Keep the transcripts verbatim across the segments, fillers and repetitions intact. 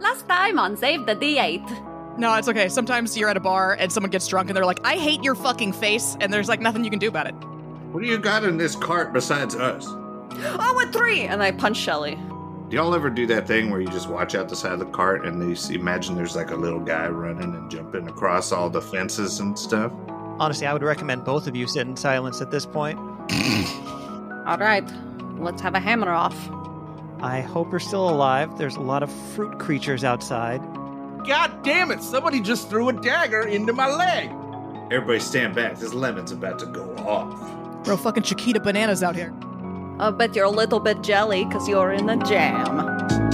Last time on Save the D eight. No, it's okay. Sometimes you're at a bar and someone gets drunk and they're like, I hate your fucking face, and there's like nothing you can do about it. What do you got in this cart besides us? Oh, a three! And I punch Shelly. Do y'all ever do that thing where you just watch out the side of the cart and you see, imagine there's like a little guy running and jumping across all the fences and stuff? Honestly, I would recommend both of you sit in silence at this point. All right, let's have a hammer off. I hope you're still alive. There's a lot of fruit creatures outside. God damn it, somebody just threw a dagger into my leg. Everybody stand back. This lemon's about to go off. Bro, fucking Chiquita bananas out here. I bet you're a little bit jelly because you're in a jam.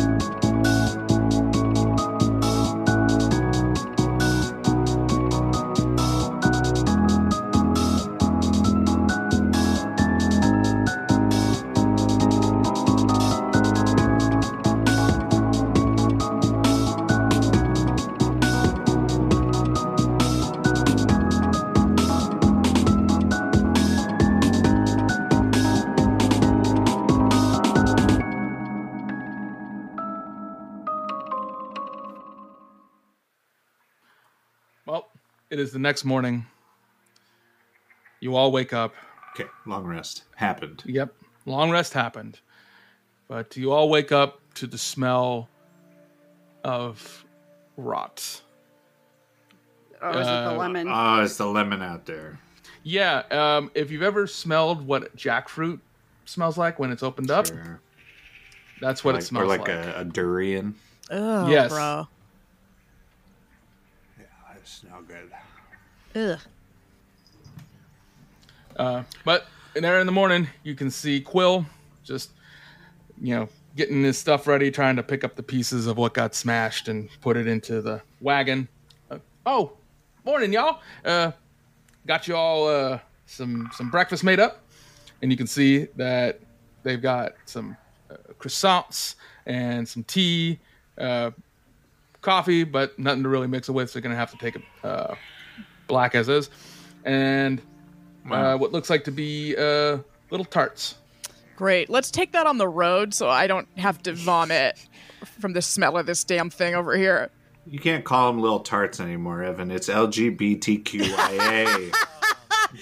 It is the next morning. You all wake up. Okay, long rest happened. Yep, long rest happened. But you all wake up to the smell of rot. Oh, is uh, it the lemon? Oh, it's the lemon out there. Yeah, um, if you've ever smelled what jackfruit smells like when it's opened up, sure. That's what like, it smells like. like. Or like a, a durian. Oh, yes. bro. Yeah, it smells good. Ugh. Uh, but there in the morning, you can see Quill just, you know, getting his stuff ready, trying to pick up the pieces of what got smashed and put it into the wagon. Uh, oh, morning, y'all. Uh, got you all uh, some some breakfast made up, and you can see that they've got some uh, croissants and some tea, uh, coffee, but nothing to really mix it with, so you're going to have to take it uh, black as is. And Wow. uh, what looks like to be uh, little tarts. Great. Let's take that on the road so I don't have to vomit from the smell of this damn thing over here. You can't call them little tarts anymore, Evan. It's L G B T Q I A.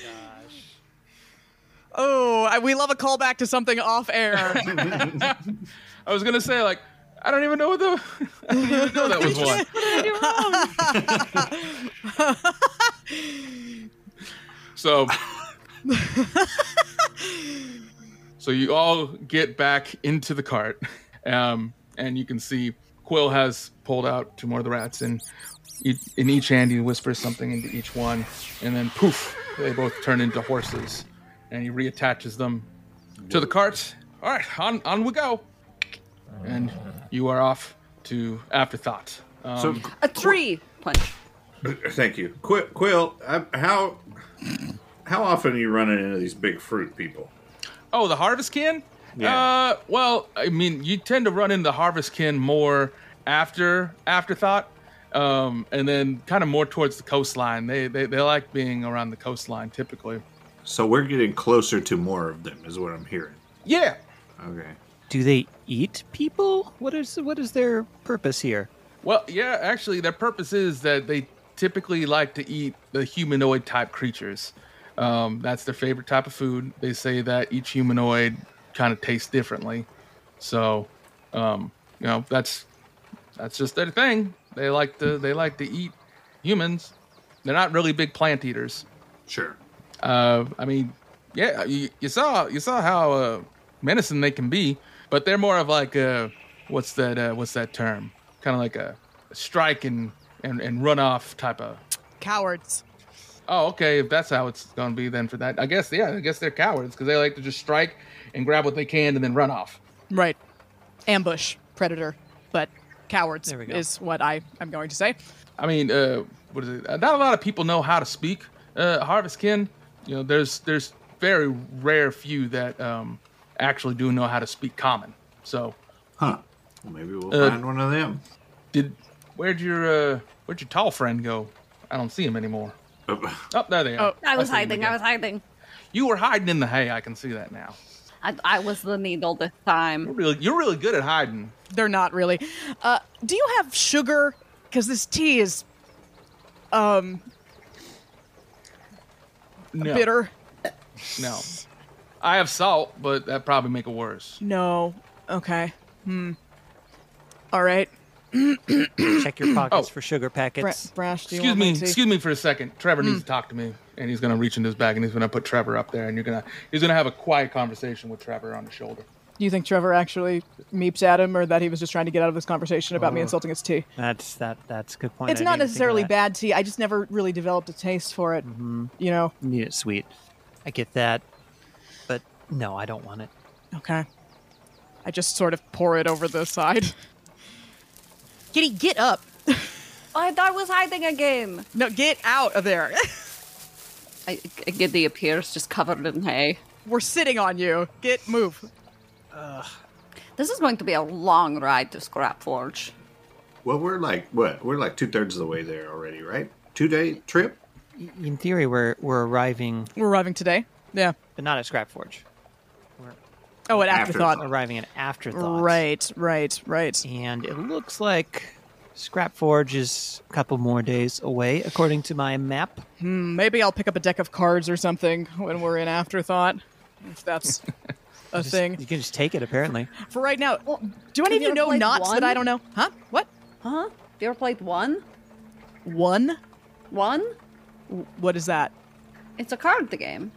Oh, I, we love a callback to something off air. I was gonna say, like, I don't even know what the. I didn't even know that was one. What did I do wrong? So, so you all get back into the cart, um, and you can see Quill has pulled out two more of the rats, and in each hand he whispers something into each one, and then poof, they both turn into horses, and he reattaches them to the cart. All right, on on we go, and you are off to Afterthought. Um, So, A three punch. thank you, Quill. Quill, uh, how how often are you running into these big fruit people? Oh, the harvest kin? Yeah. Uh, well, I mean, you tend to run into harvest kin more after Afterthought, um, and then kind of more towards the coastline. They, they they like being around the coastline typically. So we're getting closer to more of them, is what I'm hearing. Yeah. Okay. Do they eat people? What is what is their purpose here? Well, yeah. Actually, their purpose is that they typically like to eat the humanoid type creatures. Um, that's their favorite type of food. They say that each humanoid kind of tastes differently, so um, you know that's that's just their thing. They like to they like to eat humans. They're not really big plant eaters. Sure. Uh, I mean, yeah, you, you saw you saw how uh, menacing they can be, but they're more of like a what's that uh, what's that term? Kind of like a, a strike and, and and run off type of. Cowards. Oh, okay. If that's how it's going to be, then for that, I guess yeah, I guess they're cowards because they like to just strike and grab what they can and then run off. Right. Ambush. Predator. But cowards There we go. is what I am going to say. I mean, uh, what is it? Not a lot of people know how to speak uh, harvest kin. You know, there's there's very rare few that um, actually do know how to speak common. So, Huh. Well, maybe we'll Uh, find one of them. did where'd your uh, where'd your tall friend go? I don't see him anymore. Uh, Oh, there they are. Oh, I was see them hiding. again. I was hiding. You were hiding in the hay. I can see that now. I, I was the needle this You're time. really, you're really good at hiding. They're not really. Uh, do you have sugar? Because this tea is um No, bitter. no. I have salt, but that probably make it worse. No. Okay. Hmm. All right. Check your pockets Oh. for sugar Bra- packets. Brash, do you Excuse want me, my tea? excuse me for a second. Trevor Hmm. needs to talk to me, and he's gonna reach into his bag and he's gonna put Trevor up there, and you're gonna he's gonna have a quiet conversation with Trevor on the shoulder. Do you think Trevor actually meeps at him, or that he was just trying to get out of this conversation about me Oh. insulting his tea? That's that. That's a good point. It's I not didn't think of necessarily that. bad tea. I just never really developed a taste for it. You know? You need it sweet. I get that, but no, I don't want it. Okay. I just sort of pour it over the side. Kitty, get up. I thought I was hiding again. No, get out of there. I, Giddy appears just covered in hay. We're sitting on you. Get, move. This is going to be a long ride to Scrap Forge. Well, we're like what? We're like two thirds of the way there already, right? Two day trip. In theory, we're we're arriving, We're arriving today. Yeah. but not at Scrap Forge. Oh, an Afterthought. afterthought. Arriving at Afterthought. Right, right, right. And it looks like Scrap Forge is a couple more days away, according to my map. Maybe I'll pick up a deck of cards or something when we're in afterthought, if that's a Just- thing. You can just take it, apparently. For right now, do any have of you you ever know played knots one? that I don't know? Huh? What? Huh? Have you ever played one? One? One? What is that? It's a card game.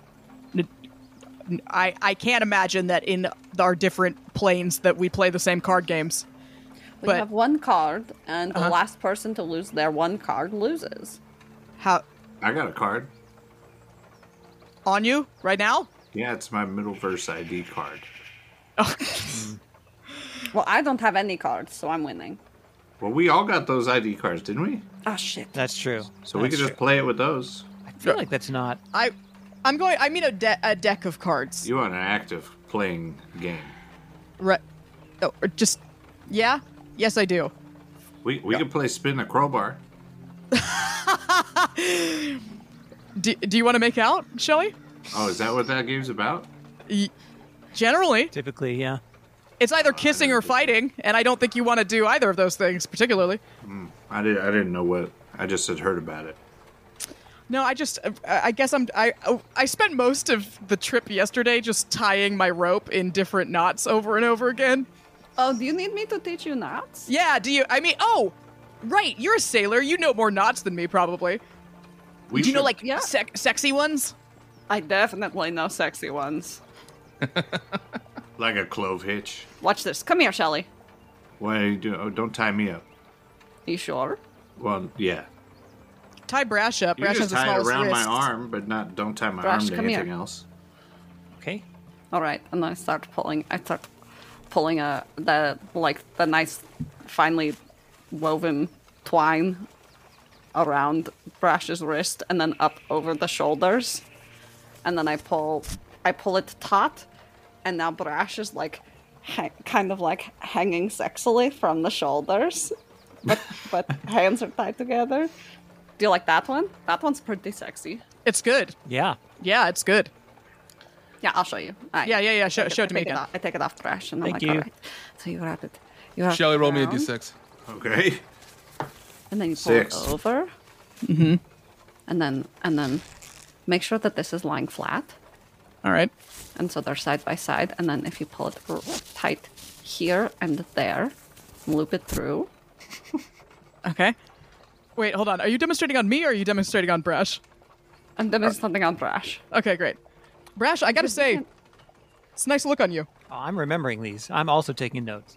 I, I can't imagine that in our different planes that we play the same card games. We But- have one card, and the Uh-huh. last person to lose their one card loses. How I got a card. on you right now? Yeah, it's my Middleverse I D card. Well, I don't have any cards, so I'm winning. Well, we all got those I D cards, didn't we? Oh, shit. That's true. So we That's could just true. play it with those. I feel like that's not. I I'm going I mean a, de- a deck of cards. You want an active playing game? Right. Oh, or just yeah? Yes, I do. We we could play spin the crowbar. Do, do you want to make out, Shelly? Oh, is that what that game's about? Generally, Typically, yeah. it's either kissing or fighting, and I don't think you want to do either of those things particularly. I did. I didn't know what. I just had heard about it. No, I just uh, I guess I'm I oh, I spent most of the trip yesterday just tying my rope in different knots over and over again. Oh, do you need me to teach you knots? Yeah, do you I mean, oh, right, you're a sailor. You know more knots than me probably. We Do you know should- like Yeah. sec- sexy ones? I definitely know sexy ones. like a clove hitch? Watch this. Come here, Shelly. Why are you doing? Oh, don't tie me up. You sure? Well, yeah. Tie Brash up. You Brash can has just the tie it smallest around wrists. my arm, but not don't tie my Brash, arm to come anything here. else. Okay. All right, and then I start pulling. I start pulling a the like the nice, finely woven twine around Brash's wrist, and then up over the shoulders, and then I pull. I pull it taut, and now Brash is like, ha- kind of like hanging sexily from the shoulders, but but hands are tied together. Do you like that one? That one's pretty sexy. It's good. Yeah. Yeah, it's good. Yeah, I'll show you. All right. Yeah, yeah, yeah. Show, Take show I it to me take again. off- I take it off the brush, and I'm Thank like, you. all right. So you wrap it. You wrap Shelly, it roll me a around, d six. Okay. and then you pull Six. it over. Mm-hmm. And then and then make sure that this is lying flat, All right. and so they're side by side. And then if you pull it r- tight here and there, loop it through. Okay. Wait, hold on. Are you demonstrating on me or are you demonstrating on Brash? And then there's something on brush. Okay, great. Brash, I gotta say, it's a nice look on you. Oh, I'm remembering these. I'm also taking notes.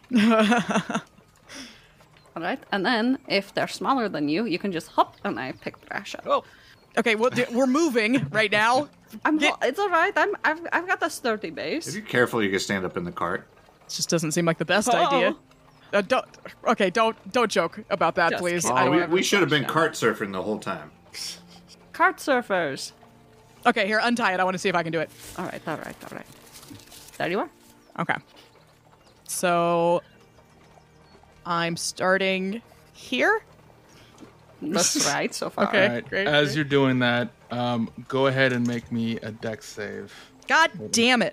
All right. And then if they're smaller than you, you can just hop, and I pick brush up. Oh, Okay, well, d- we're moving right now. I'm. Get- ho- it's all right. I'm. I've. I've got a sturdy If base. you're careful, you can stand up in the cart. This just doesn't seem like the best Oh. idea. Uh, don't. Okay, don't don't joke about that, Just please. kidding. I Oh, don't we, have- we should have been question. cart surfing the whole time. Cart surfers. Okay, here, untie it. I want to see if I can do it. All right. All right. All right. There you are. Okay. So I'm starting here. That's right so far. Okay. All right. great, As great. you're doing that, um, go ahead and make me a dex save. God damn it!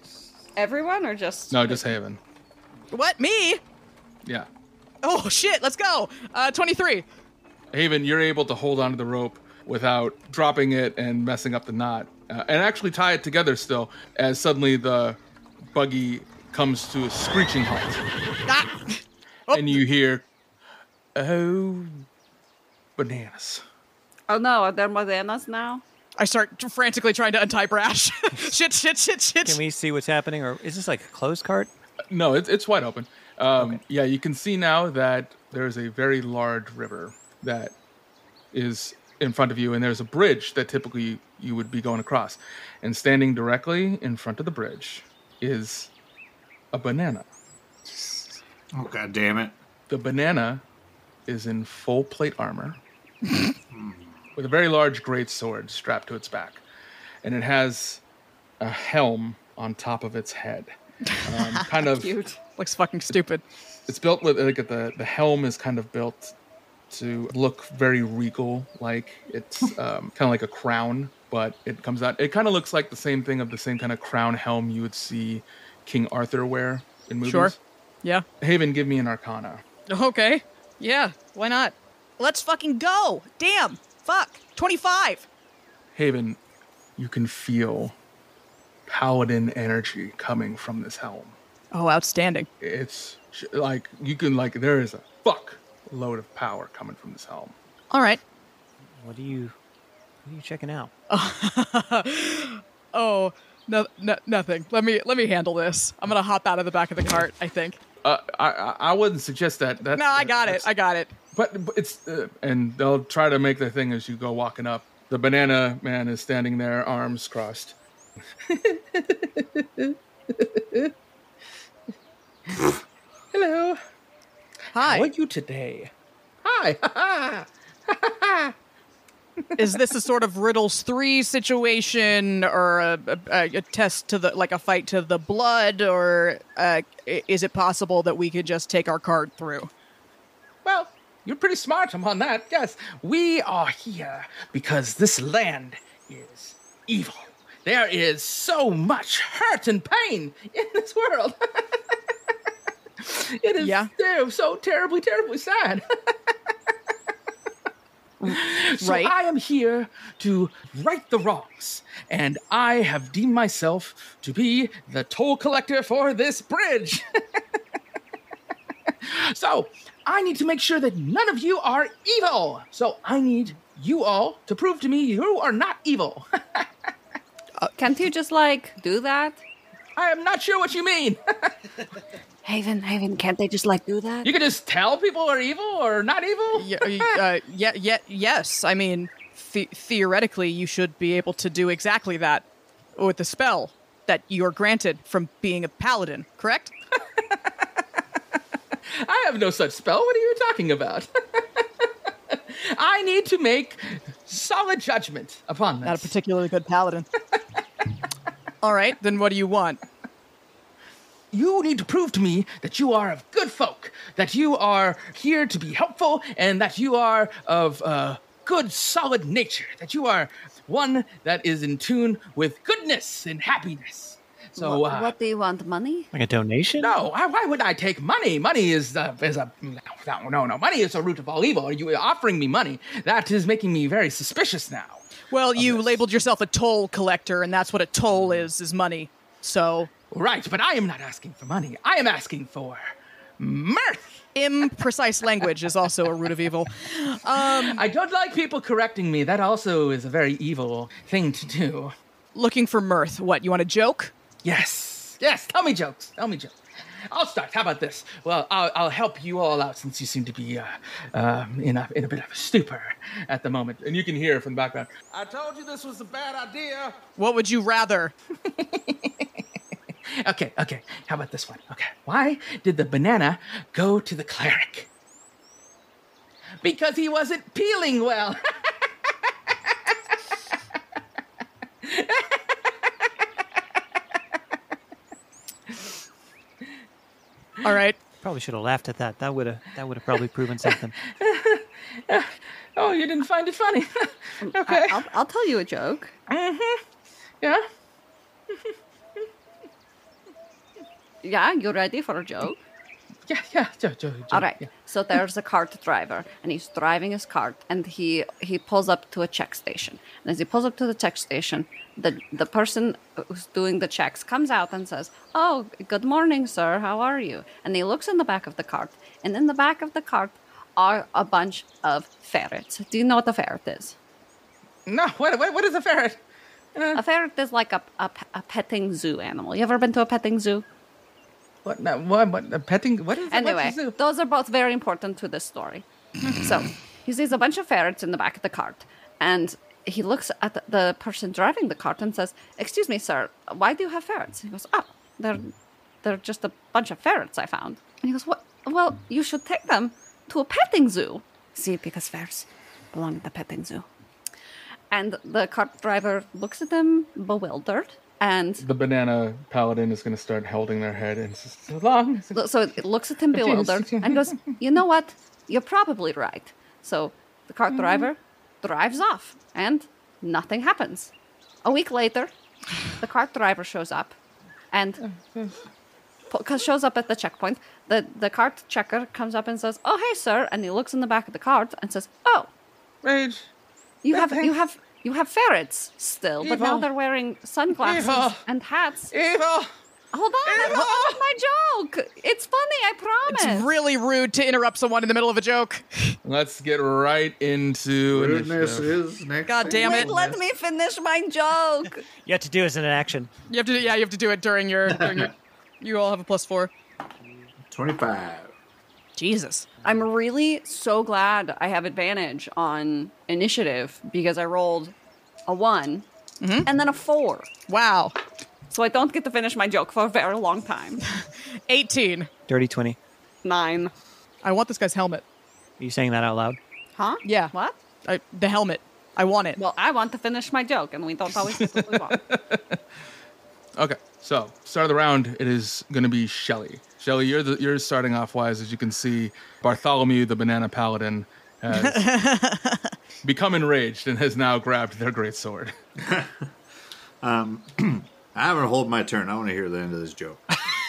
Everyone or just No, just Haven. What, me? Yeah. Oh, shit, let's go. Uh, twenty-three. Haven, you're able to hold onto the rope without dropping it and messing up the knot, uh, and actually tie it together still, as suddenly the buggy comes to a screeching halt. Ah. Oh. And you hear, oh, bananas. Oh no, are there bananas now? I start frantically trying to untie Brash. shit, shit, shit, shit. Can we see what's happening, or is this like a closed cart? No, it's, it's wide open. Um, Okay. Yeah, you can see now that there's a very large river that is in front of you, and there's a bridge that typically you would be going across. And standing directly in front of the bridge is a banana. Oh, God damn it. The banana is in full plate armor with a very large great sword strapped to its back. And it has a helm on top of its head. Um, kind of, Cute. Looks fucking stupid. it's built with, like, the, the helm is kind of built to look very regal. Like, it's um, kind of like a crown, but it comes out, it kind of looks like the same thing of the same kind of crown helm you would see King Arthur wear in movies. Sure. Yeah. Haven, give me an arcana. Okay. Yeah, why not? Let's fucking go. Damn. Fuck. twenty-five. Haven, you can feel paladin energy coming from this helm. Oh, outstanding. It's sh- like you can like there is a fuck load of power coming from this helm. All right. What are you? What are you checking out? Oh, no, no, nothing. Let me let me handle this. I'm gonna hop out of the back of the cart, I think. Uh, I I I wouldn't suggest that. That's, No, I got it. that's- I got it. But, but it's uh, and they'll try to make their thing as you go walking up. The banana man is standing there, arms crossed. Hello. Hi. How are you today? Hi. Is this a sort of Riddles three situation, or a, a, a test to the, like a fight to the blood, or uh, i- is it possible that we could just take our card through? Well, you're pretty smart on that. Yes, we are here because this land is evil. There is so much hurt and pain in this world. It is Yeah. so, so terribly, terribly sad. So Right. I am here to right the wrongs, and I have deemed myself to be the toll collector for this bridge. So I need to make sure that none of you are evil. So I need you all to prove to me you are not evil. Can't you just like do that? I am not sure what you mean. Haven, Haven, can't they just like do that? You can just tell people are evil or not evil? Yeah, uh, yeah, yeah, yes. I mean, the- theoretically, you should be able to do exactly that with the spell that you're granted from being a paladin, correct? I have no such spell. What are you talking about? I need to make solid judgment upon this. Not a particularly good paladin. All right, then what do you want? You need to prove to me that you are of good folk, that you are here to be helpful, and that you are of uh, good, solid nature, that you are one that is in tune with goodness and happiness. So, what, uh, what do you want? Money? Like a donation? no, why, why would I take money? Money is uh, is a no, no, no. Money is a root of all evil. Are you offering me money? That is making me very suspicious now. Well, you this. labeled yourself a toll collector, and that's what a toll is, is money. So, Right, but I am not asking for money. I am asking for mirth. imprecise language is also a root of evil. I don't like people correcting me. That also is a very evil thing to do. Looking for mirth. What, you want a joke? Yes, yes. Tell me jokes. Tell me jokes. I'll start. How about this? Well, I'll, I'll help you all out since you seem to be uh, um, in a in a bit of a stupor at the moment. And you can hear from the background. I told you this was a bad idea. What would you rather? Okay, okay. How about this one? Okay. Why did the banana go to the cleric? Because he wasn't peeling well. All right. Probably should have laughed at that. That would have that would have probably proven something. Oh, you didn't find it funny. Okay. I, will I'll tell you a joke. Yeah. Yeah, you ready for a joke? Yeah, yeah, Joe, Joe, Joe. All right. Yeah. So there's a cart driver, and he's driving his cart, and he he pulls up to a check station. And as he pulls up to the check station, the the person who's doing the checks comes out and says, "Oh, good morning, sir. How are you?" And he looks in the back of the cart, and in the back of the cart are a bunch of ferrets. Do you know what a ferret is? No, what, what, what is a ferret? A ferret is like a, a, a petting zoo animal. You ever been to a petting zoo? What, no, what, what, a petting, what is Anyway, what's a zoo? those are both very important to this story. So he sees a bunch of ferrets in the back of the cart, and he looks at the, the person driving the cart and says, "Excuse me, sir, why do you have ferrets?" He goes, "Oh, they're they're just a bunch of ferrets I found." And he goes, "What? Well, you should take them to a petting zoo." See, because ferrets belong at the petting zoo. And the cart driver looks at them bewildered, and The banana paladin is going to start holding their head and says, so long. Lo- So it looks at him bewildered and goes, "You know what? You're probably right." So the cart driver drives off and nothing happens. A week later, the cart driver shows up and po- shows up at the checkpoint. The, the cart checker comes up and says, "Oh, hey, sir." And he looks in the back of the cart and says, "Oh, Rage. you have, Nothing. you have, you have ferrets still, but now Evil. they're wearing sunglasses Evil. and hats." Evil. Hold on, I'm Evil. not done my joke. It's funny, I promise. It's really rude to interrupt someone in the middle of a joke. Let's get right into Rudeness initiative. is next. God thing. damn Wait, it. let me finish my joke. You have to do it as an action. You have to, yeah, you have to do it during your, during your. You all have a plus four. twenty-five. Jesus. I'm really so glad I have advantage on initiative because I rolled a one and then a four. Wow. So I don't get to finish my joke for a very long time. eighteen. Dirty twenty. Nine. I want this guy's helmet. Are you saying that out loud? Huh? Yeah. What? I, the helmet. I want it. Well, I want to finish my joke, and we don't always get what we want. Okay, so start of the round, it is going to be Shelly. Shelly, you're the, you're starting off wise. As you can see, Bartholomew, the banana paladin, has become enraged and has now grabbed their great sword. I haven't hold my turn. I want to hear the end of this joke.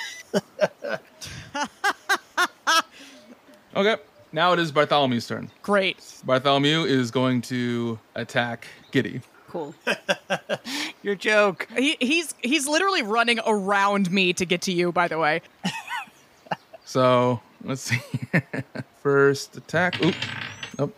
Okay, now it is Bartholomew's turn. Great. Bartholomew is going to attack Giddy. Cool. Your joke. He, he's he's literally running around me to get to you, by the way. So let's see. First attack. Oop. Oh,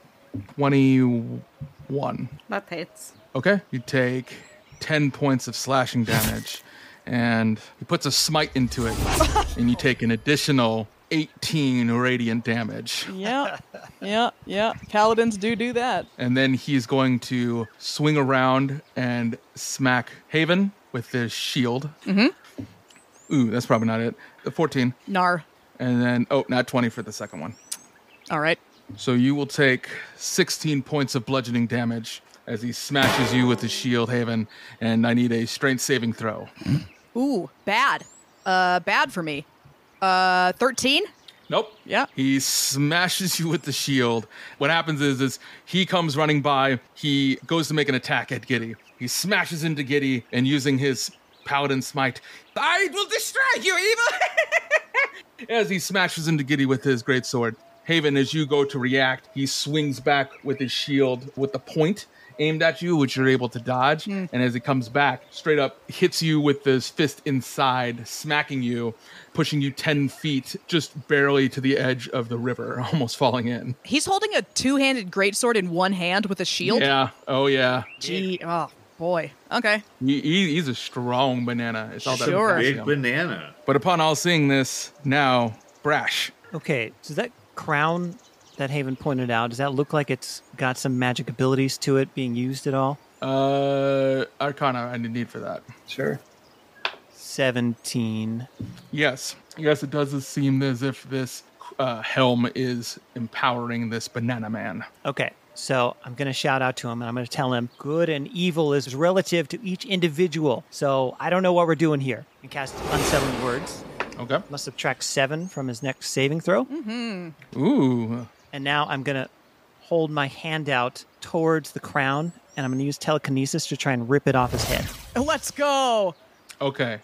twenty-one. That hits. Okay. You take ten points of slashing damage, and he puts a smite into it, and you take an additional eighteen radiant damage. Yeah. Yeah. Yeah. Paladins do do that. And then he's going to swing around and smack Haven with his shield. Mm-hmm. Ooh, that's probably not it. The fourteen. Nar. And then, oh, not twenty for the second one. All right. So you will take sixteen points of bludgeoning damage as he smashes you with his shield, Haven, and I need a strength saving throw. Ooh, bad. Uh, bad for me. Uh, thirteen? Nope. Yeah. He smashes you with the shield. What happens is, is he comes running by. He goes to make an attack at Giddy. He smashes into Giddy, and using his paladin smite, I will destroy you, evil! As he smashes into Giddy with his great sword. Haven, as you go to react, he swings back with his shield with the point aimed at you, which you're able to dodge. And as he comes back, straight up hits you with his fist inside, smacking you, pushing you ten feet, just barely to the edge of the river, almost falling in. He's holding a two-handed greatsword in one hand with a shield? Yeah. Oh, yeah. Gee, oh, boy. Okay. He, he, he's a strong banana. It's all that Sure. Big potassium. banana. But upon all seeing this, now, Brash. Okay, so that crown that Haven pointed out, does that look like it's got some magic abilities to it being used at all? Uh, Arcana, I need for that. Sure. seventeen. Yes. Yes, it does seem as if this uh, helm is empowering this banana man. Okay, so I'm going to shout out to him and I'm going to tell him good and evil is relative to each individual. So I don't know what we're doing here. And cast Unsettling Words. Okay. Must subtract seven from his next saving throw. Ooh. And now I'm going to hold my hand out towards the crown and I'm going to use telekinesis to try and rip it off his head. Let's go. Okay.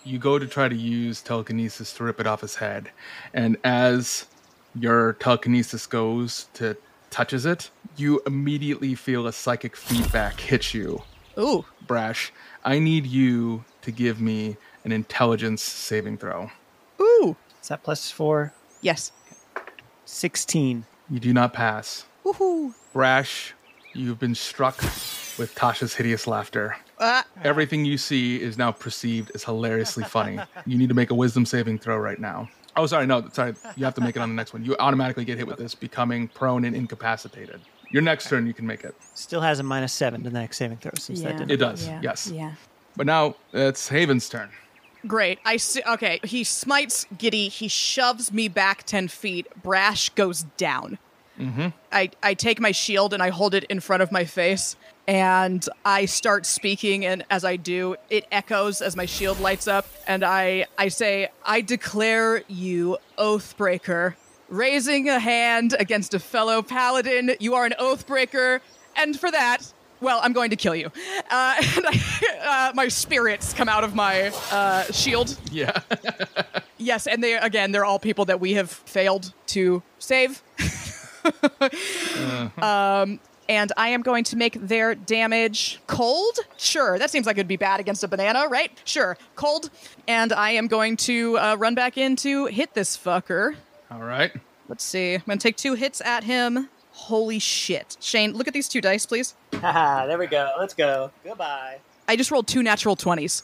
you go to try to use telekinesis to rip it off his head. And as your telekinesis goes to touches it, you immediately feel a psychic feedback hit you. Ooh. Brash, I need you to give me an intelligence saving throw. Ooh. Is that plus four? Yes. sixteen. You do not pass. Woohoo. Brash, you've been struck with Tasha's hideous laughter. Ah. Everything you see is now perceived as hilariously funny. You need to make a wisdom saving throw right now. Oh, sorry, no, sorry. You have to make it on the next one. You automatically get hit with this, becoming prone and incapacitated. Your next turn, you can make it. Still has a minus seven to the next saving throw since Yeah. that didn't. It does, Yeah. yes. Yeah. But now it's Haven's turn. Great. I see. Okay. He smites Giddy. He shoves me back ten feet. Brash goes down. Mm-hmm. I, I take my shield and I hold it in front of my face and I start speaking, and as I do, it echoes as my shield lights up, and I, I say, I declare you Oathbreaker. Raising a hand against a fellow paladin, you are an Oathbreaker, and for that, well, I'm going to kill you. Uh, and I, uh, my spirits come out of my uh, shield. Yeah. Yes, and they again, they're all people that we have failed to save. uh-huh. Um, and I am going to make their damage cold. Sure, that seems like it'd be bad against a banana, right? Sure, cold. And I am going to uh, run back in to hit this fucker. All right. Let's see. I'm going to take two hits at him. Holy shit. Shane, look at these two dice, please. Haha, there we go. Let's go. Goodbye. I just rolled two natural twenties.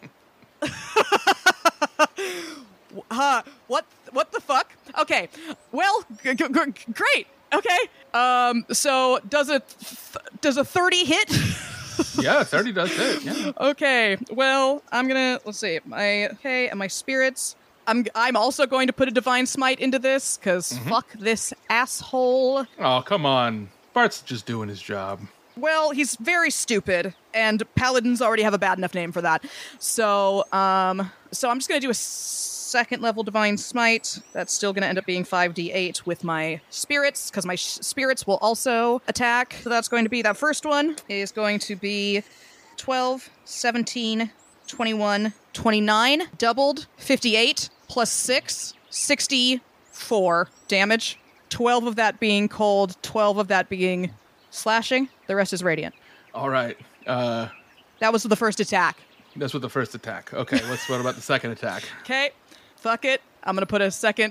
uh, what what the fuck? Okay. Well, g- g- g- great. Okay. Um so does a th- does a thirty hit? Yeah, thirty does hit. Yeah. Okay. Well, I'm going to let's see. My okay, and my spirits. I'm I'm also going to put a divine smite into this cuz Mm-hmm. fuck this asshole. Oh, come on. Bart's just doing his job. Well, he's very stupid, and paladins already have a bad enough name for that. So, um, so I'm just going to do a second level divine smite. That's still going to end up being five d eight with my spirits, because my sh- spirits will also attack. So that's going to be, that first one is going to be twelve, seventeen, twenty-one, twenty-nine, doubled, fifty-eight, plus six, sixty-four damage. twelve of that being cold, twelve of that being slashing. The rest is radiant. All right. Uh, That was the first attack. that's with the first attack. Okay, let's what about the second attack? Okay, fuck it. I'm gonna put a second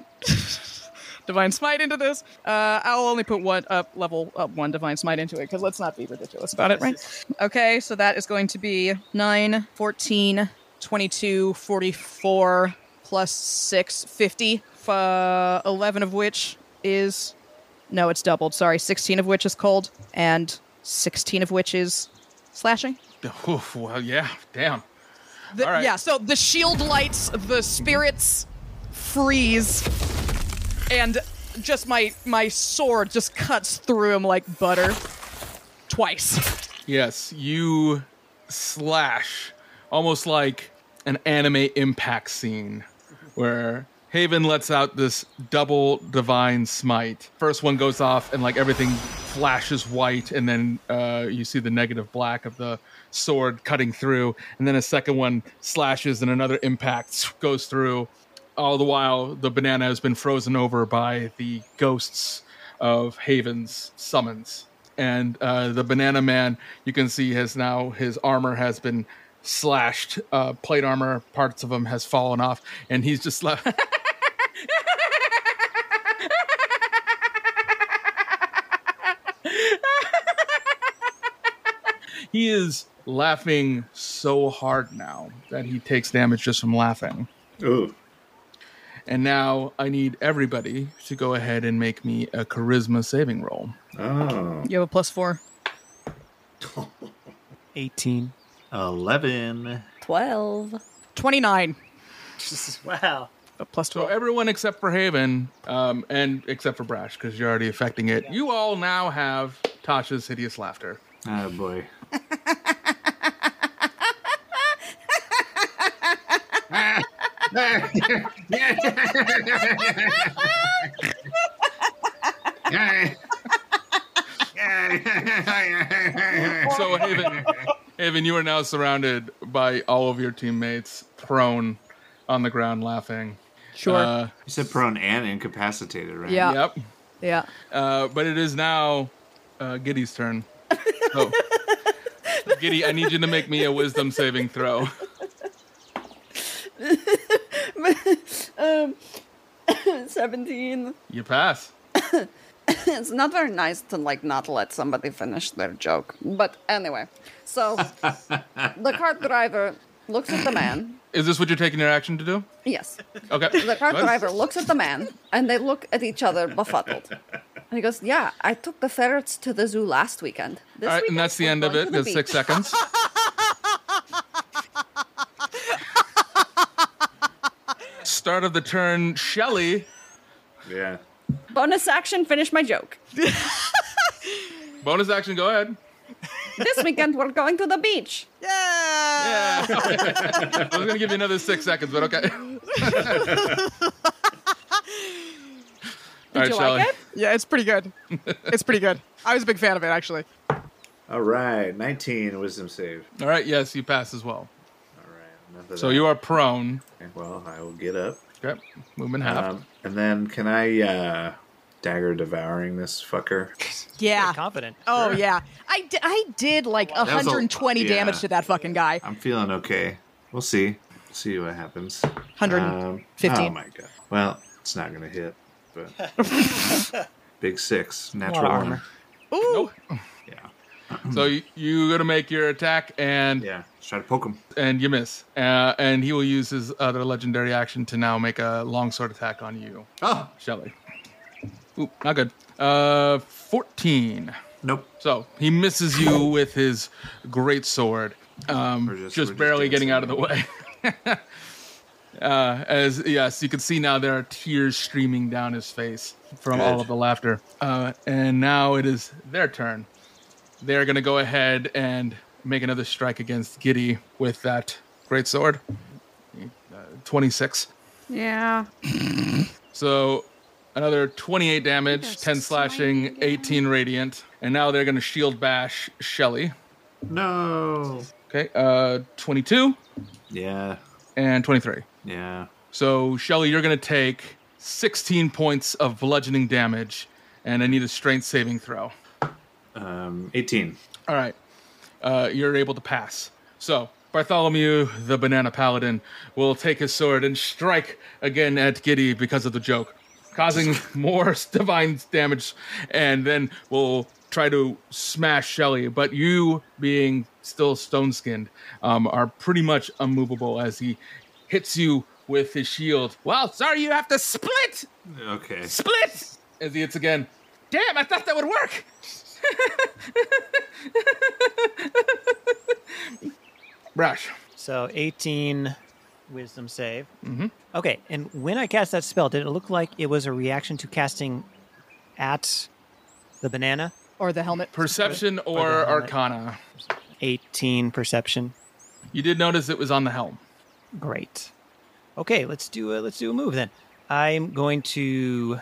divine smite into this. Uh, I'll only put one up level up one divine smite into it because let's not be ridiculous about it, right? Okay, so that is going to be nine, fourteen, twenty-two, forty-four plus six, fifty. Uh, eleven of which is no, it's doubled. Sorry, sixteen of which is cold and sixteen of which is slashing. Oof, well, yeah, damn. The, All right. Yeah, so the shield lights, the spirits freeze, and just my my sword just cuts through him like butter twice. Yes, you slash almost like an anime impact scene where Haven lets out this double divine smite. First one goes off and like everything flashes white, and then uh, you see the negative black of the sword cutting through, and then a second one slashes and another impact goes through. All the while, the banana has been frozen over by the ghosts of Haven's summons. And uh, the banana man, you can see, has now, his armor has been slashed. Uh, plate armor, parts of him has fallen off, and he's just left. He is laughing so hard now that he takes damage just from laughing. Ooh. And now I need everybody to go ahead and make me a charisma saving roll. Oh. You have a plus four. eighteen. eleven. Twelve. twenty-nine. Wow. A plus So twelve. everyone except for Haven, um, and except for Brash, because you're already affecting it, you all now have Tasha's hideous laughter. Oh, boy. So Haven, Haven, you are now surrounded by all of your teammates, prone on the ground, laughing. Sure. Uh, You said prone and incapacitated, right? Yeah. Yep. Yeah. Uh, but it is now uh, Giddy's turn. Oh. Giddy, I need you to make me a wisdom saving throw. um, seventeen. You pass. It's not very nice to like not let somebody finish their joke. But anyway, so the cart driver looks at the man. Is this what you're taking your action to do? Yes. Okay. The cart Good. driver looks at the man, and they look at each other befuddled. And he goes, "Yeah, I took the ferrets to the zoo last weekend. This All right, and weekend that's the we're end of going it. to the There's six beach." seconds. Start of the turn, Shelly. Yeah. Bonus action, finish my joke. Bonus action, go ahead. This weekend we're going to the beach. Yeah. Yeah. I was going to give you another six seconds, but okay. All Did right, you Shelly. like it? Yeah, it's pretty good. It's pretty good. I was a big fan of it, actually. All right. nineteen wisdom save. All right, yes, you pass as well. All right. Enough of So that. you are prone. Okay, well, I will get up. Okay, movement half. Um, and then can I uh, dagger devouring this fucker? Yeah. Pretty confident. Oh, yeah. I, di- I did like was a- one hundred twenty yeah. damage to that fucking guy. I'm feeling okay. We'll see. See what happens. one hundred fifteen. Um, oh my god. Well, it's not gonna hit, but big six, A natural lot of one. armor. Ooh. Yeah. So you, you go to make your attack, and Yeah. Let's try to poke him. and you miss. Uh, and he will use his other legendary action to now make a longsword attack on you, Oh. Shelly. Ooh, not good. Uh, fourteen. Nope. So he misses you with his great sword, um, We're just, just- we're just barely getting dancing. out of the way. uh, as yes, you can see now there are tears streaming down his face from all Good. of the laughter. Uh, and now it is their turn. They're going to go ahead and make another strike against Giddy with that great sword. Uh, twenty-six. Yeah. So another twenty-eight damage, There's ten slashing, sliding eighteen radiant. And now they're going to shield bash Shelly. No. Okay, uh, twenty-two Yeah. and twenty-three. Yeah. So, Shelly, you're going to take sixteen points of bludgeoning damage, and I need a strength saving throw. Um, eighteen. All right. Uh, you're able to pass. So, Bartholomew, the banana paladin, will take his sword and strike again at Giddy because of the joke, causing more divine damage, and then will try to smash Shelly. But you, being still stone-skinned, um, are pretty much unmovable as he hits you with his shield. Well, sorry, you have to split! Okay. Split! As he hits again. Damn, I thought that would work! Brash. So eighteen wisdom save. Mm-hmm. Okay, and when I cast that spell, did it look like it was a reaction to casting at the banana? Or the helmet. Perception or, Or the helmet. Arcana. eighteen perception. You did notice it was on the helm. Great. Okay, let's do a let's do a move then. I'm going to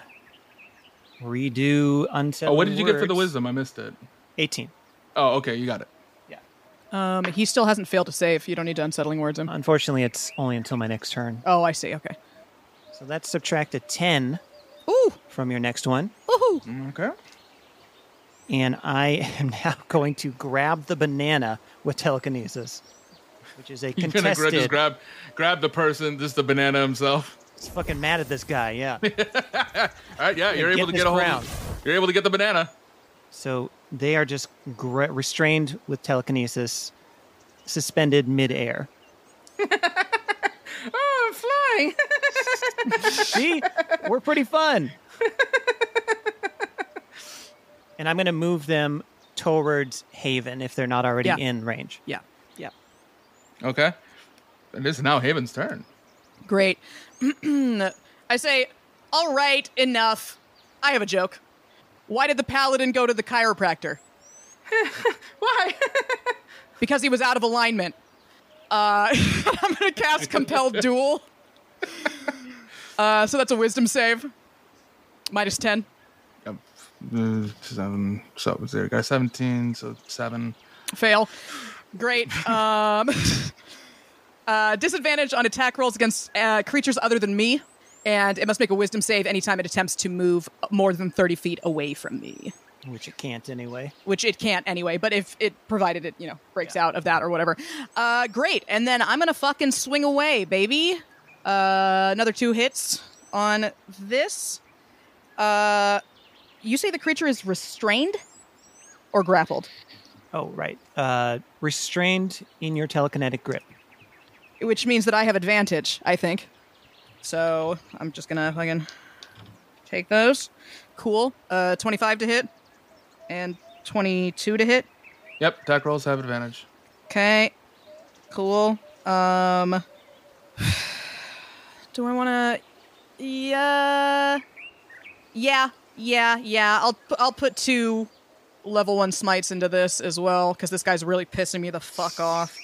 redo unsettling Oh, what did you get for the words. wisdom? I missed it. eighteen. Oh, okay, you got it. Um, he still hasn't failed to save. You don't need to unsettling words him. Unfortunately, it's only until my next turn. Oh, I see. Okay. So that's subtract a ten Ooh. from your next one. Woohoo. Okay. And I am now going to grab the banana with telekinesis, which is a You're gonna gra- contested. just grab, grab the person, just the banana himself. He's fucking mad at this guy, yeah. All right, yeah, you're able to get get this a hold. ground. Of, you're able to get the banana. So they are just gra- restrained with telekinesis, suspended midair. Oh, I'm flying. See, we're pretty fun. And I'm going to move them towards Haven if they're not already Yeah. in range. Yeah. Yeah. Okay. It is now Haven's turn. Great. I say, all right, enough. I have a joke. Why did the paladin go to the chiropractor? Why? Because he was out of alignment. Uh, I'm going to cast Compelled Duel. Uh, so that's a wisdom save. Minus ten. Yep. Uh, seven. So there you go. Seventeen. So seven. Fail. Great. Um, Uh, disadvantage on attack rolls against uh, creatures other than me, and it must make a wisdom save anytime it attempts to move more than thirty feet away from me. Which it can't anyway. Which it can't anyway, but if it, provided it, you know, breaks yeah. out of that or whatever. Uh, great, and then I'm gonna fucking swing away, baby. Uh, another two hits on this. Uh, you say the creature is restrained or grappled? Oh, right. Uh, restrained in your telekinetic grip. Which means that I have advantage, I think. So I'm just gonna fucking take those. Cool. Uh, twenty-five to hit and twenty-two to hit. Yep, attack rolls have advantage. Okay. Cool. Um, do I want to? Yeah. Yeah. Yeah. Yeah. I'll I'll put two level one smites into this as well because this guy's really pissing me the fuck off.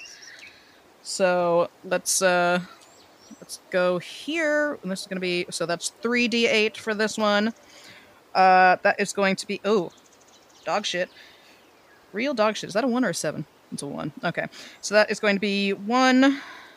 So let's uh let's go here. And this is gonna be so that's three d eight for this one. Uh, that is going to be oh, dog shit. Real dog shit. Is that a one or a seven? It's a one. Okay, so that is going to be one.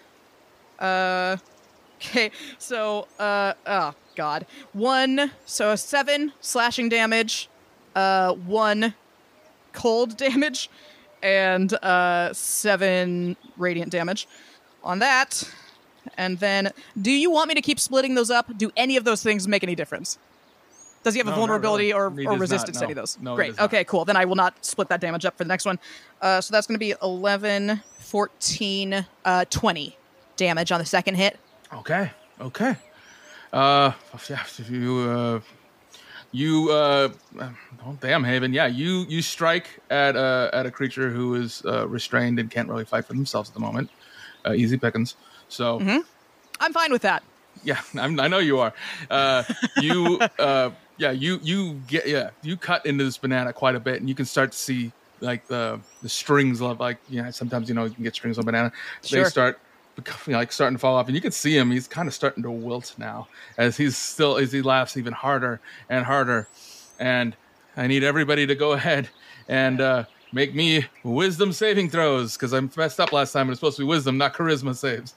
Uh, okay. So uh oh god, one. So a seven slashing damage. Uh, one cold damage. And uh, seven radiant damage on that. And then, do you want me to keep splitting those up? Do any of those things make any difference? Does he have No, a not vulnerability really. or, He or does not, resistance to no. any of those? No, he Great. does not. Okay, cool. Then I will not split that damage up for the next one. Uh, so that's going to be eleven, fourteen, uh, twenty damage on the second hit. Okay. Okay. Uh, yeah, you, uh, you, uh, oh, damn, Haven. Yeah, you, you strike at, uh, at a creature who is, uh, restrained and can't really fight for themselves at the moment. Uh, easy pickings. So, Mm-hmm. I'm fine with that. yeah, I'm, I know you are. Uh, you, uh, yeah, you, you get, yeah, you cut into this banana quite a bit and you can start to see like the, the strings of like, you know, sometimes, you know, you can get strings on banana. Sure. They start becoming like starting to fall off and you can see him. He's kind of starting to wilt now as he's still, as he laughs even harder and harder. And I need everybody to go ahead and, uh, make me wisdom saving throws because I messed up last time. It was supposed to be wisdom, not charisma saves.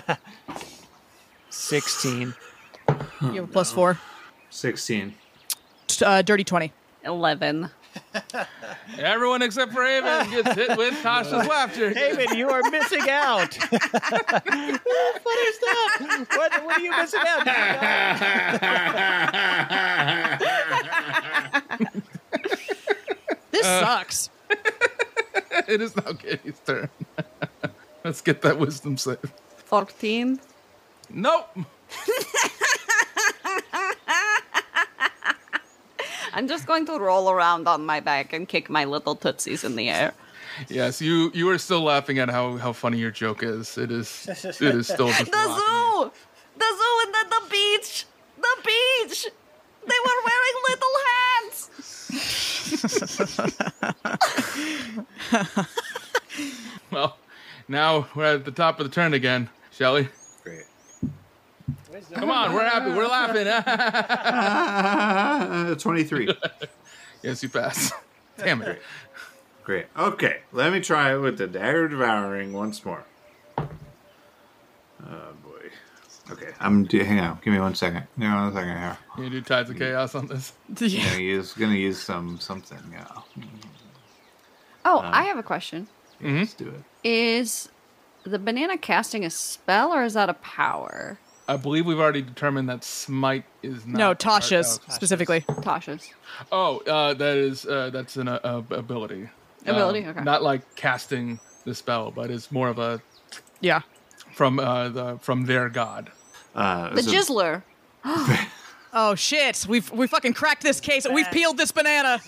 sixteen. You have a plus four. sixteen. T- Uh, dirty twenty. eleven. Everyone except for Haven gets hit with Tasha's laughter. Haven, you are missing out. What is that? What, what are you missing out? This sucks. It is now Katie's turn. Let's get that wisdom save. fourteen. Nope. I'm just going to roll around on my back and kick my little tootsies in the air. Yes, you you are still laughing at how, how funny your joke is. It is it is still just The rocking zoo! The zoo and then the beach! The beach! They were wearing little hats! Well, now we're at the top of the turn again, Shelly. Great. Come on, we're happy. We're laughing. Uh, twenty-three. Yes, you pass. Damn it. Great. Okay, let me try with the dagger devouring once more. Oh boy. Okay, I'm. Do, hang on. Give me one second. Give me one second here. You gonna do Tides of Chaos on this? Yeah. Gonna use. Gonna use some something. Yeah. Oh, I have a question. Mm-hmm. Let's do it. Is the banana casting a spell or is that a power? I believe we've already determined that Smite is not. No, part Tasha's of- specifically. Tasha's. Oh, uh, that is uh, that's an uh, uh, ability. Ability, Um, okay. Not like casting the spell, but it's more of a Yeah. from uh, the from their god. Uh, The so- Jizzler. Oh shit! We've we fucking cracked this case. We've peeled this banana.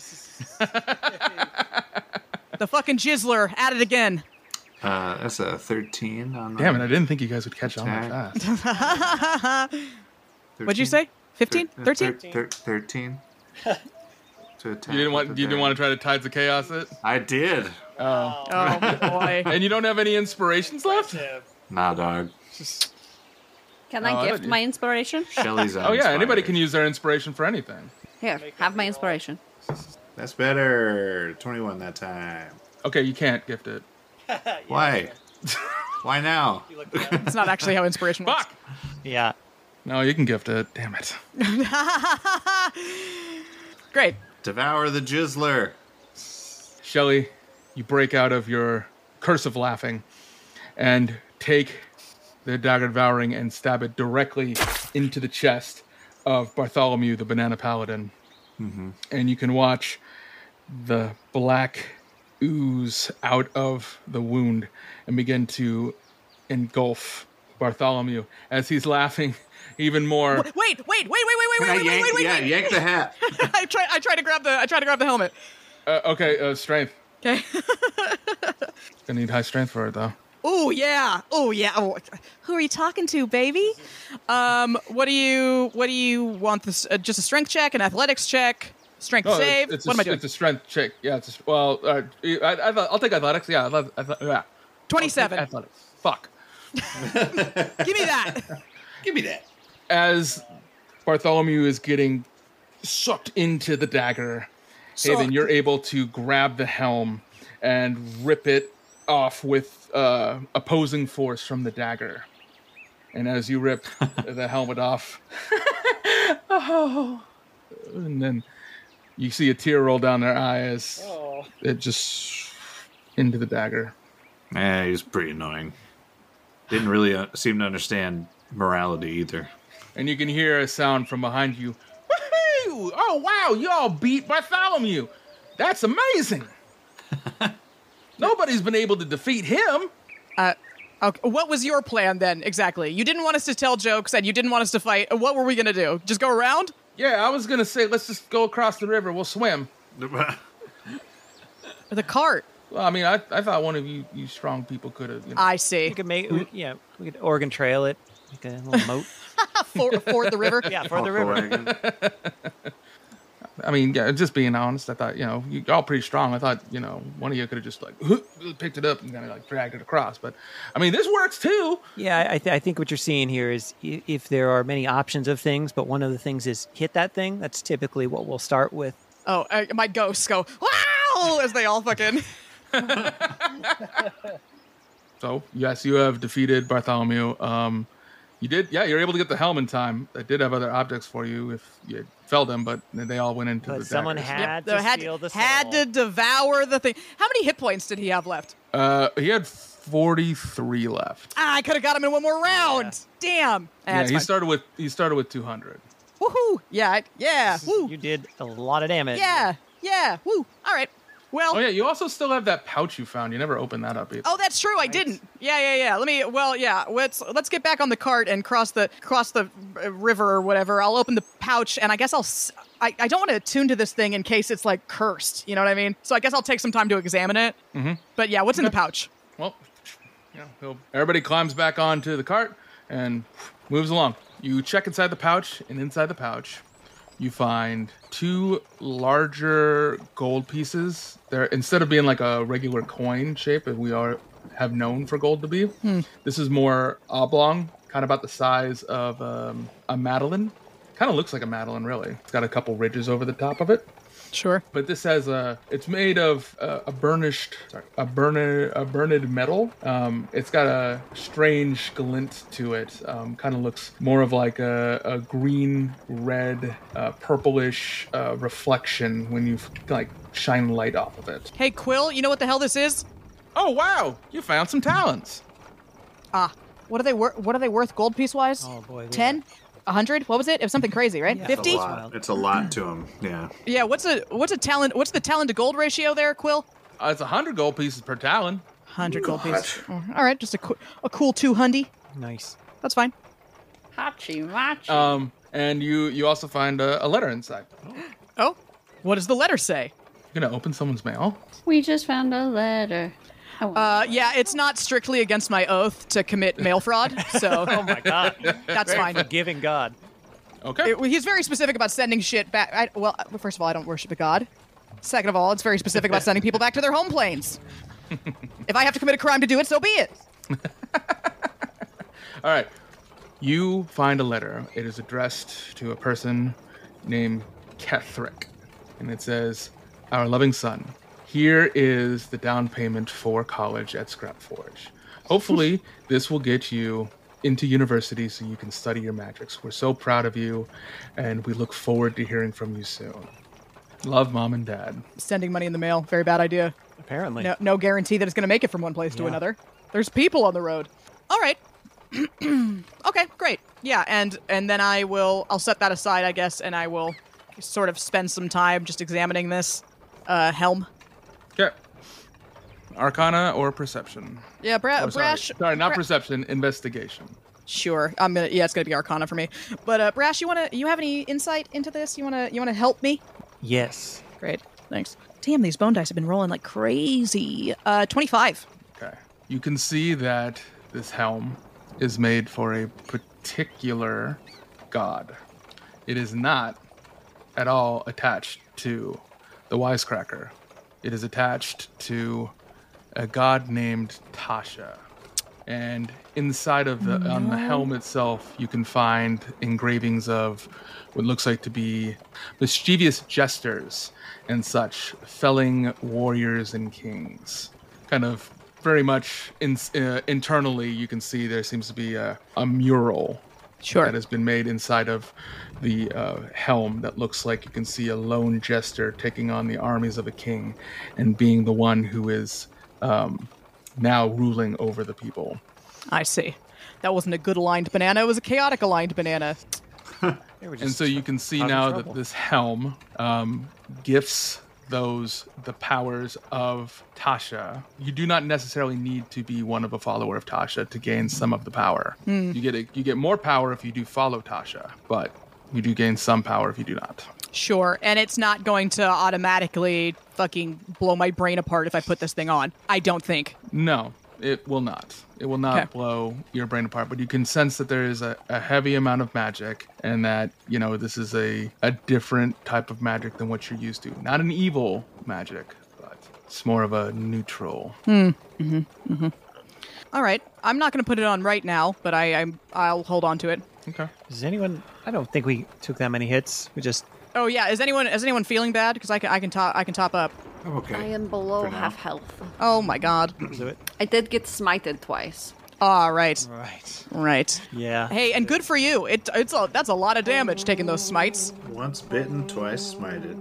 The fucking Jizzler at it again. Uh, that's a thirteen on. Damn it! I didn't think you guys would catch on that Attack. fast. What'd you say? fifteen? Thir- thirteen? thir- thir- Thirteen. To attack You didn't with want the you didn't want to dagger. try to Tides of Chaos it, I did. oh. Oh boy. And you don't have any inspirations left. Nah, dog. Can Oh, I I thought gift you- my inspiration? Shelly's Oh yeah, anybody can use their inspiration for anything. Here, have my inspiration. That's better. Twenty-one that time. Okay, you can't gift it. Why? Why? Why now? It's not actually how inspiration works. Fuck! Yeah. No, you can gift it. Damn it. Great. Devour the Jizzler. Shelly, you break out of your curse of laughing and take the dagger devouring and stab it directly into the chest of Bartholomew, the banana paladin. Mm-hmm. And you can watch the black ooze out of the wound and begin to engulf Bartholomew as he's laughing even more. Wait, wait, wait, wait, wait, wait, Can I wait, wait, yank, wait, wait, yeah, wait. yank the hat. I try I try to grab the I try to grab the helmet. Uh, okay, uh, strength. Okay. Gonna need high strength for it, though. Oh yeah. Oh yeah. Oh, who are you talking to, baby? Um, what do you what do you want this uh, just a strength check, an athletics check, strength Oh, save? It's What a, am I doing? It's a strength check. Yeah, it's a, well, uh, I, I, I'll take athletics. Yeah, I love, I thought- yeah. twenty-seven. Athletics. Fuck. Give me that. Give me that. As Bartholomew is getting sucked into the dagger, Haven, Sucked. you're able to grab the helm and rip it off with uh, opposing force from the dagger. And as you rip the helmet off, oh, and then you see a tear roll down their eye as it just into the dagger. Yeah, he's pretty annoying. Didn't really uh, seem to understand morality either. And you can hear a sound from behind you. Woohoo! Oh, wow, y'all beat Bartholomew. That's amazing. Nobody's been able to defeat him. Uh, okay. What was your plan then, exactly? You didn't want us to tell jokes and you didn't want us to fight. What were we going to do? Just go around? Yeah, I was going to say, let's just go across the river. We'll swim. The cart. Well, I mean, I, I thought one of you, you strong people could have, you know. I see. We could make, we, yeah, we could Oregon Trail it, like a little moat. Ford, Ford the river. Yeah, for the Aqua river. wagon. I mean, yeah, just being honest, I thought, you know, you're all pretty strong. I thought, you know, one of you could have just, like, picked it up and kind of, like, dragged it across. But, I mean, this works, too. Yeah, I, th- I think what you're seeing here is i- if there are many options of things, but one of the things is hit that thing, that's typically what we'll start with. Oh, uh, my ghosts go, wow, as they all fucking... So, yes, you have defeated Bartholomew. Um, you did, yeah, you're able to get the helm in time. I did have other objects for you if you had felled them, but they all went into But the someone daggers. had Yep, to had, steal the had soul. to devour the thing. How many hit points did he have left? Uh, he had forty-three left. Ah, I could have got him in one more round. Damn. Ah, Yeah, it's he fine. started with he started with two hundred. Woohoo. Yeah, I, yeah, woo. You did a lot of damage. Yeah, yeah, woo. All right. Well, Oh yeah, you also still have that pouch you found. You never opened that up either. oh, that's true. I didn't. Yeah, yeah, yeah. Let me. Well, yeah. Let's let's get back on the cart and cross the cross the uh, river or whatever. I'll open the pouch and I guess I'll. s- I, I don't want to attune to this thing in case it's like cursed. You know what I mean? So I guess I'll take some time to examine it. Mm-hmm. But yeah, what's in the pouch? Well, you know, he'll, everybody climbs back onto the cart and moves along. You check inside the pouch, and inside the pouch, you find two larger gold pieces. They're instead of being like a regular coin shape, as we are have known for gold to be, this is more oblong, kind of about the size of um, a Madeline. Kind of looks like a Madeline, really. It's got a couple ridges over the top of it. Sure. But this has a, it's made of uh, a burnished, sorry, a burned, a burned metal. Um, it's got a strange glint to it. Um, kind of looks more of like a, a green, red, uh, purplish uh, reflection when you like shine light off of it. Hey, Quill. You know what the hell this is? Oh wow! You found some talents. Ah, what are they worth? What are they worth gold piece wise? Oh, boy, we Ten. A hundred? What was it? It was something crazy, right? Yeah. Fifty? It's a lot. It's a lot to him. Yeah. Yeah. What's a what's a talent? What's the talent to gold ratio there, Quill? Uh, it's a hundred gold pieces per talon. Hundred gold pieces. Oh, all right, just a co- a cool two hundy. Nice. That's fine. Hachi machi. Um, and you you also find a, a letter inside. Oh, what does the letter say? You're gonna open someone's mail. We just found a letter. I want- Uh, yeah, it's not strictly against my oath to commit mail fraud, so Oh my God. that's fine. Forgiving God. Okay. It- he's very specific about sending shit back. I, well, first of all, I don't worship a god. Second of all, it's very specific about sending people back to their home planes. If I have to commit a crime to do it, so be it. All right. You find a letter. It is addressed to a person named Kethrick. And it says, Our loving son, here is the down payment for college at Scrap Forge. hopefully this will get you into university so you can study your magics. We're so proud of you, and we look forward to hearing from you soon. Love, Mom and Dad. Sending money in the mail, very bad idea. Apparently. No, no guarantee that it's going to make it from one place to Yeah. another. There's people on the road. All right. Okay, great. Yeah, and and then I will I'll set that aside, I guess, and I will sort of spend some time just examining this uh, helm. Okay. Arcana or perception? Yeah, Bra- Oh, sorry. Brash. Sorry, not Bra- perception. Investigation. Sure, I'm gonna. Yeah, it's gonna be Arcana for me. But uh, Brash, you wanna? You have any insight into this? You wanna? You wanna help me? Yes. Great, thanks. Damn, these bone dice have been rolling like crazy. Uh, twenty-five. Okay. You can see that this helm is made for a particular god. It is not at all attached to the Wisecracker. It is attached to a god named Tasha. And inside of the on the helm itself, you can find engravings of what looks like to be mischievous jesters and such, felling warriors and kings. Kind of very much in, uh, internally, you can see there seems to be a, a mural Sure. that has been made inside of the uh, helm that looks like you can see a lone jester taking on the armies of a king and being the one who is um, now ruling over the people. I see. That wasn't a good aligned banana. It was a chaotic aligned banana. They were And just so you can see causing now trouble. that this helm um, gifts those the powers of Tasha. You do not necessarily need to be one of a follower of Tasha to gain some of the power. You get a, you get more power if you do follow Tasha, but you do gain some power if you do not. Sure, and it's not going to automatically fucking blow my brain apart if I put this thing on. I don't think. No, it will not. It will not Okay. blow your brain apart, but you can sense that there is a, a heavy amount of magic and that, you know, this is a, a different type of magic than what you're used to. Not an evil magic, but it's more of a neutral. All right, I'm not going to put it on right now, but I, I'm I'll hold on to it. Okay. Does anyone? I don't think we took that many hits. We just. Oh yeah, is anyone is anyone feeling bad? Because I can I can top I can top up. I'm okay. I am below For now. half health. Oh my god. Do it. I did get smited twice. All right, Right. right. Yeah. Hey, and good for you. It it's a, that's a lot of damage taking those smites. Once bitten, twice smited.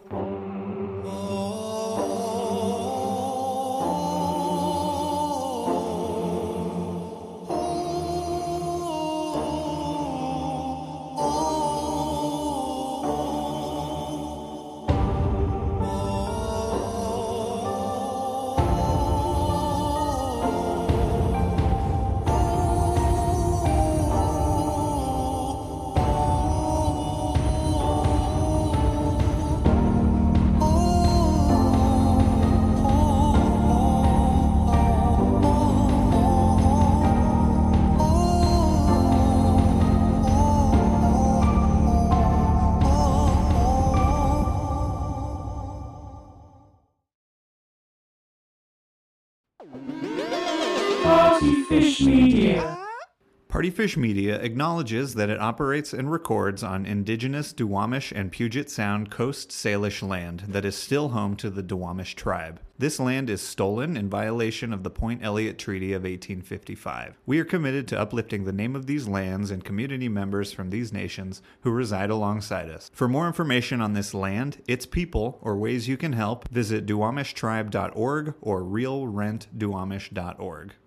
Partyfish Media acknowledges that it operates and records on indigenous Duwamish and Puget Sound Coast Salish land that is still home to the Duwamish tribe. This land is stolen in violation of the Point Elliott Treaty of eighteen fifty-five. We are committed to uplifting the name of these lands and community members from these nations who reside alongside us. For more information on this land, its people, or ways you can help, visit duwamish tribe dot org or real rent duwamish dot org.